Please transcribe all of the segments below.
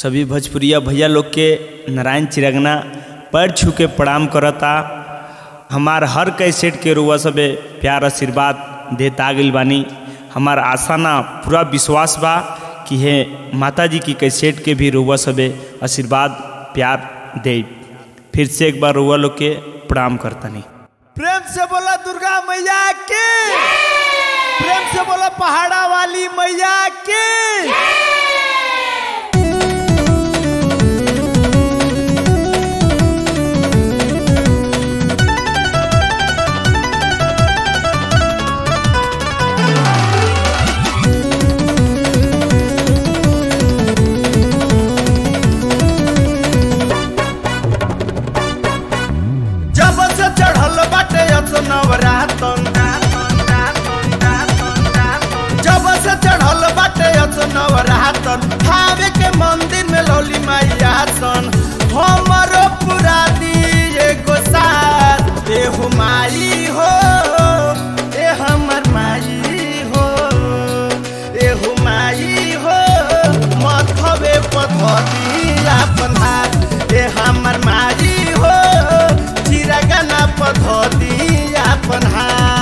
सभी भोजपुरिया भैया लोग के नारायण चिरगना पैर छू के प्रणाम करता। हमार हर कैसेट के रुआ सबे प्यार आशीर्वाद देता गइल बानी। हमार आशा ना पूरा विश्वास बा कि हे माता जी की कैसेट के भी रुआ सबे आशीर्वाद प्यार दे। फिर से एक बार रुआ लोग के प्रणाम करतनी। प्रेम से बोला दुर्गा मैया की, प्रेम से बोला पहाड़ा वाली मैया की। नवरातन भावे के मंदिर में लौली मैया सन हमरो पूरा दिए को साथ ए हो माई हो, ए हमर माई हो, ए हो माई हो। मथवे पधरी अपन हाथ ए हमर माई हो, चिरगना पधरी अपन हाथ।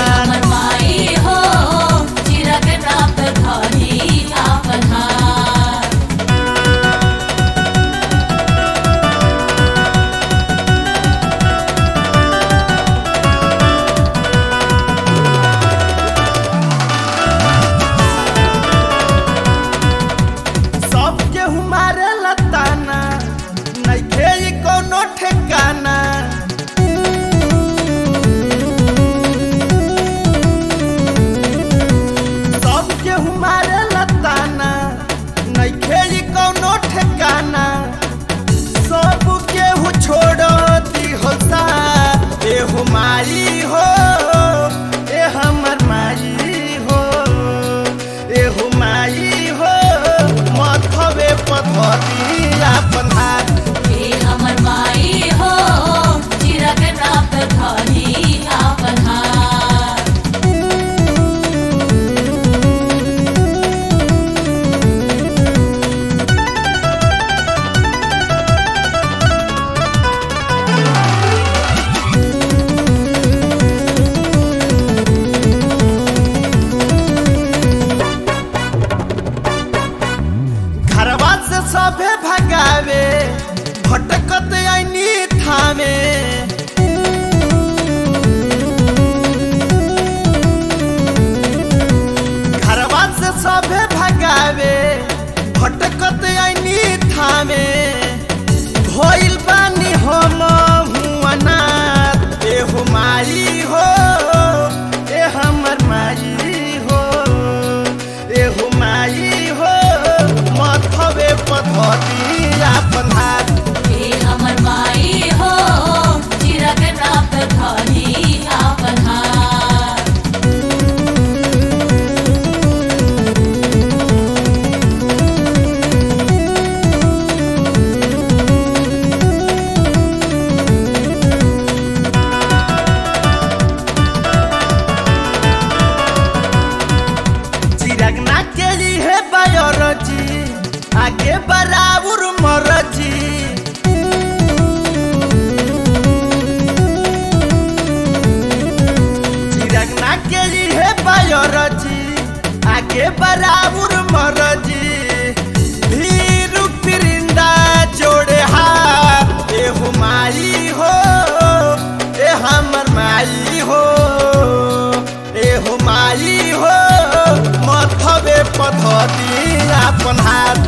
माई हो, ए हमर माई हो, ए हो माई हो। मथवे पधरी अपन हाथ ए हमर माई हो, चिरगना पधरी अपन हाथ। सभे भगावे भटकत आईनी थामे, घरवा से सभे भगावे भटकत आईनी थामे। भइल बानी हम हुआनाथ ए हो माई हो, ए हमर माई हो, ए हो माई हो। मथवे पधरी अपन हाथ ए हमर माई हो, चिरगना पधरी अपन हाथ। चिरगना के लिए बायोलॉजी आगे बराबर मरजी। चिरगना के लिए बायोलॉजी आगे बराबर मरजी। भीरू फिरिंदा जोड़े हाथ ए हो माई हो, ए हमर माई हो, ए हो माई हो। मथवे पधरी अपन हाथ